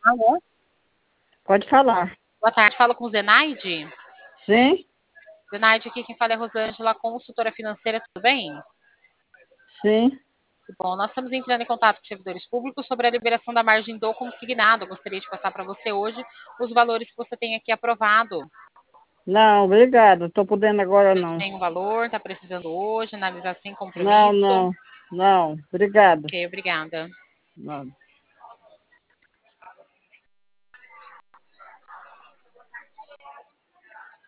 Alô? Pode falar. Boa tarde, falo com Zenaide. Sim, Zenaide, aqui quem fala é Rosângela, consultora financeira, tudo bem? sim. Bom, nós estamos entrando em contato com os servidores públicos sobre a liberação da margem do consignado. Eu gostaria de passar para você hoje os valores que você tem aqui aprovado. Não, obrigado. Estou podendo agora Já não. tem um valor, está precisando hoje, analisar sem Não, compromisso. não, não. Obrigado. Ok, obrigada. Não.